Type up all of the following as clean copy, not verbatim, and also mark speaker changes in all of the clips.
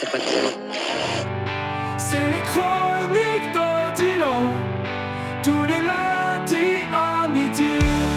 Speaker 1: Dilo.
Speaker 2: C'est les chroniques de Dilo, tous les lundis à midi.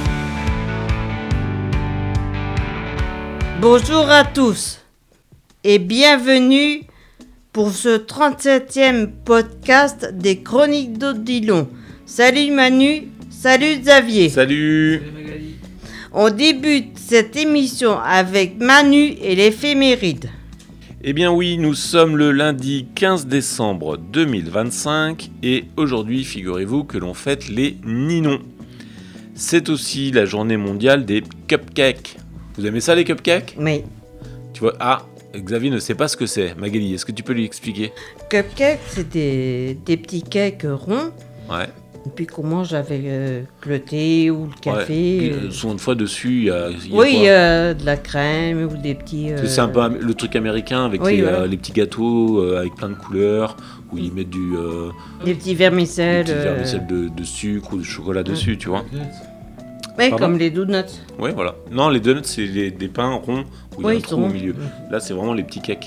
Speaker 3: Bonjour à tous et bienvenue pour ce 37e podcast des Chroniques d'Odilon. Salut Manu, salut Xavier.
Speaker 4: Salut.
Speaker 3: On débute cette émission avec Manu et l'éphéméride.
Speaker 4: Eh bien oui, nous sommes le lundi 15 décembre 2025 et aujourd'hui, figurez-vous que l'on fête les Ninons. C'est aussi la journée mondiale des cupcakes. Vous aimez ça les cupcakes ?
Speaker 3: Oui.
Speaker 4: Tu vois, Xavier ne sait pas ce que c'est. Magali, est-ce que tu peux lui expliquer ?
Speaker 3: Cupcakes, c'est des petits cakes ronds.
Speaker 4: Ouais.
Speaker 3: Et puis qu'on mange avec le thé ou le café.
Speaker 4: Ouais. Souvent de fois dessus, il y a
Speaker 3: oui,
Speaker 4: quoi
Speaker 3: de la crème ou des petits...
Speaker 4: C'est un peu le truc américain avec les petits gâteaux avec plein de couleurs où ils mettent
Speaker 3: des petits vermicelles.
Speaker 4: Des petits vermicelles de sucre ou de chocolat dessus, tu vois.
Speaker 3: Oui, comme les donuts.
Speaker 4: Oui, voilà. Non, les donuts, c'est des pains ronds où il y a un trou au milieu. Là, c'est vraiment les petits cakes.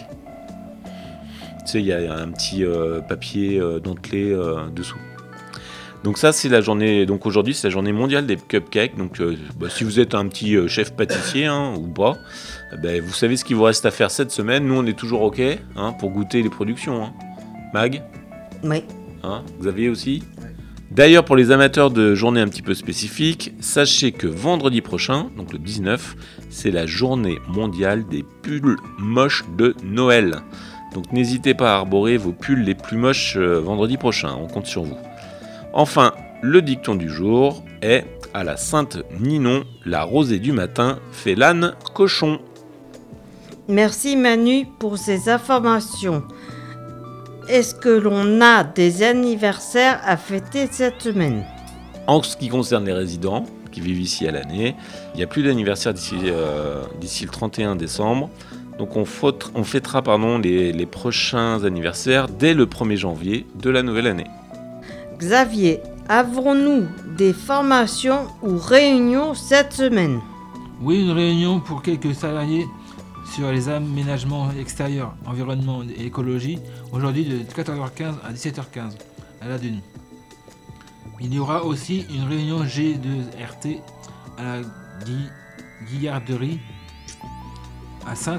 Speaker 4: Tu sais, il y a un petit papier dentelé dessous. Donc ça, c'est la journée. Donc aujourd'hui, c'est la journée mondiale des cupcakes. Donc si vous êtes un petit chef pâtissier ou pas, vous savez ce qu'il vous reste à faire cette semaine. Nous, on est toujours OK pour goûter les productions. Mag ?
Speaker 3: Oui.
Speaker 4: Xavier aussi ? D'ailleurs, pour les amateurs de journées un petit peu spécifiques, sachez que vendredi prochain, donc le 19, c'est la journée mondiale des pulls moches de Noël. Donc n'hésitez pas à arborer vos pulls les plus moches vendredi prochain, on compte sur vous. Enfin, le dicton du jour est « À la Sainte Ninon, la rosée du matin fait l'âne cochon ».
Speaker 3: Merci Manu pour ces informations. Est-ce que l'on a des anniversaires à fêter cette semaine ?
Speaker 4: En ce qui concerne les résidents qui vivent ici à l'année, il n'y a plus d'anniversaire d'ici le 31 décembre. Donc on fêtera les prochains anniversaires dès le 1er janvier de la nouvelle année.
Speaker 3: Xavier, avons-nous des formations ou réunions cette semaine ?
Speaker 5: Oui, une réunion pour quelques salariés sur les aménagements extérieurs, environnement et écologie, aujourd'hui de 14h15 à 17h15, à la Dune. Il y aura aussi une réunion G2RT à la Guillarderie, à Saintes,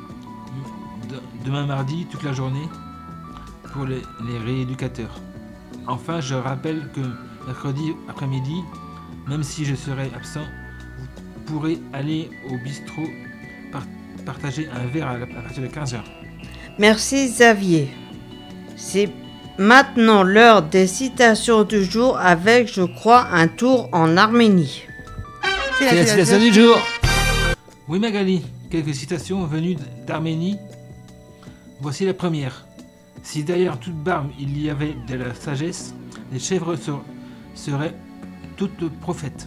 Speaker 5: demain mardi, toute la journée, pour les rééducateurs. Enfin, je rappelle que mercredi après-midi, même si je serai absent, vous pourrez aller au bistrot partager un verre à partir de 15h.
Speaker 3: Merci Xavier. C'est maintenant l'heure des citations du jour avec, je crois, un tour en Arménie.
Speaker 5: C'est la citation du jour. Oui Magali, quelques citations venues d'Arménie. Voici la première. Si derrière toute barbe il y avait de la sagesse, les chèvres seraient toutes prophètes.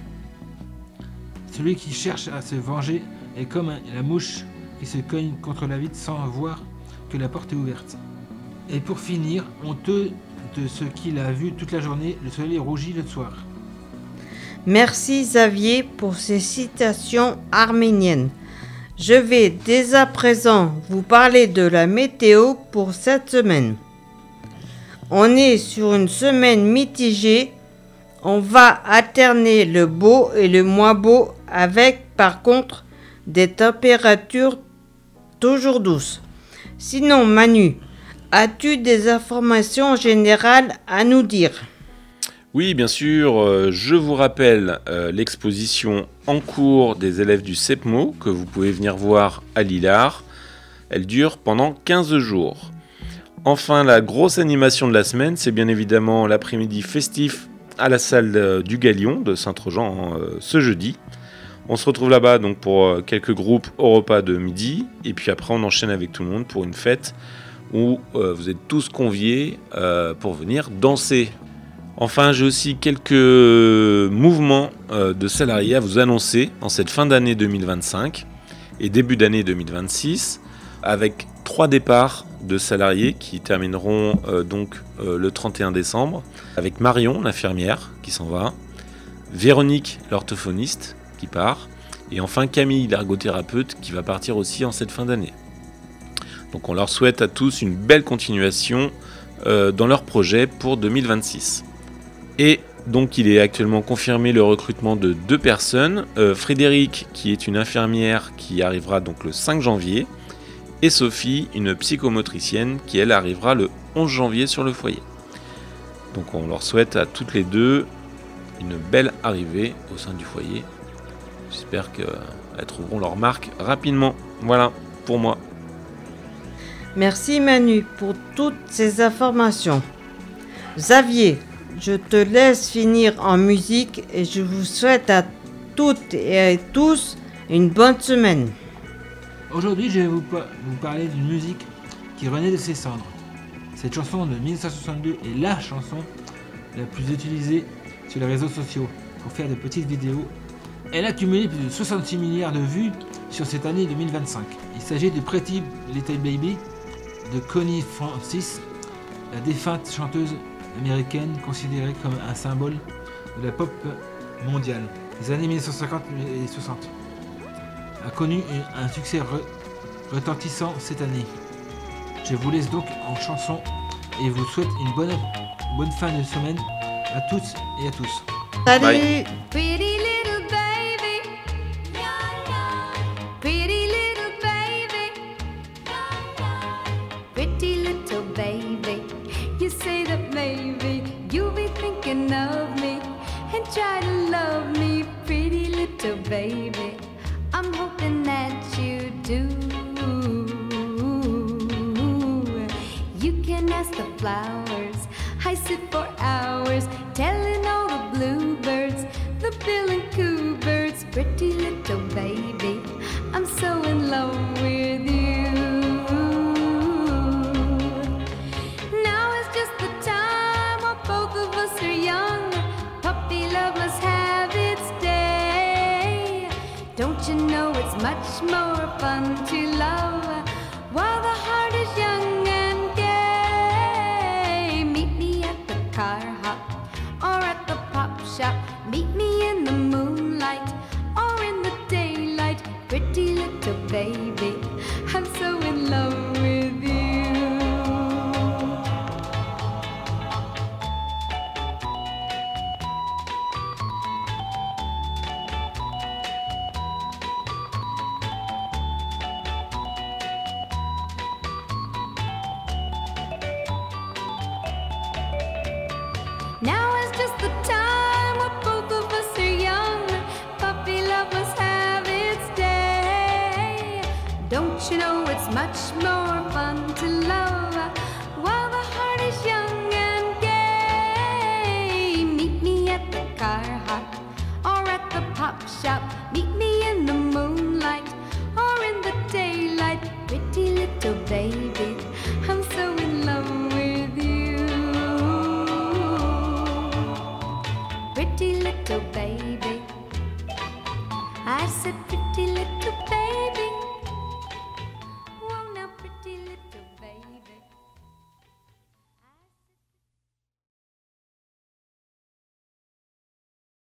Speaker 5: Celui qui cherche à se venger est comme la mouche qui se cogne contre la vitre sans voir que la porte est ouverte. Et pour finir, honteux de ce qu'il a vu toute la journée, le soleil rougit le soir.
Speaker 3: Merci Xavier pour ces citations arméniennes. Je vais dès à présent vous parler de la météo pour cette semaine. On est sur une semaine mitigée. On va alterner le beau et le moins beau avec par contre des températures toujours douces. Sinon Manu, as-tu des informations générales à nous dire ?
Speaker 4: Oui, bien sûr, je vous rappelle l'exposition en cours des élèves du CEPMO que vous pouvez venir voir à Lillard. Elle dure pendant 15 jours. Enfin, la grosse animation de la semaine, c'est bien évidemment l'après-midi festif à la salle du Galion de Saint-Trojan ce jeudi. On se retrouve là-bas donc pour quelques groupes au repas de midi et puis après on enchaîne avec tout le monde pour une fête où vous êtes tous conviés pour venir danser. Enfin, j'ai aussi quelques mouvements de salariés à vous annoncer en cette fin d'année 2025 et début d'année 2026 avec 3 départs de salariés qui termineront le 31 décembre avec Marion, l'infirmière, qui s'en va, Véronique, l'orthophoniste, qui part, et enfin Camille, l'ergothérapeute, qui va partir aussi en cette fin d'année. Donc on leur souhaite à tous une belle continuation dans leur projet pour 2026. Et donc il est actuellement confirmé le recrutement de 2 personnes, Frédéric qui est une infirmière qui arrivera donc le 5 janvier, et Sophie, une psychomotricienne qui elle arrivera le 11 janvier sur le foyer. Donc on leur souhaite à toutes les deux une belle arrivée au sein du foyer. J'espère qu'elles trouveront leur marque rapidement. Voilà pour moi.
Speaker 3: Merci Manu pour toutes ces informations. Xavier, je te laisse finir en musique et je vous souhaite à toutes et à tous une bonne semaine.
Speaker 5: Aujourd'hui, je vais vous parler d'une musique qui renaît de ses cendres. Cette chanson de 1962 est la chanson la plus utilisée sur les réseaux sociaux pour faire de petites vidéos. Elle a cumulé plus de 66 milliards de vues sur cette année 2025. Il s'agit de Pretty Little Baby de Connie Francis, la défunte chanteuse américaine considérée comme un symbole de la pop mondiale des années 1950 et 60. A connu un succès retentissant cette année. Je vous laisse donc en chanson et vous souhaite une bonne fin de semaine à toutes et à tous.
Speaker 3: Salut!
Speaker 4: Bye.
Speaker 1: Pretty little baby, pretty little baby, pretty little baby. You say that maybe you'll be thinking of me and try to love me, pretty little baby. I'm hoping that you do. You can ask the flowers. I sit for hours telling all the bluebirds, the bill and coo birds, pretty little baby, I'm so in love with you. Now is just the time while both of us are young. Puppy love must have its day. Don't you know it's much more fun to love while the heart is young and gay? Meet me at the car hop or at the pop shop. Meet me in the moonlight or in the daylight. Pretty little baby, I'm so in love with you. Now is just the time when both of us are young. Puppy love must have its day. Don't you know it's much more fun to love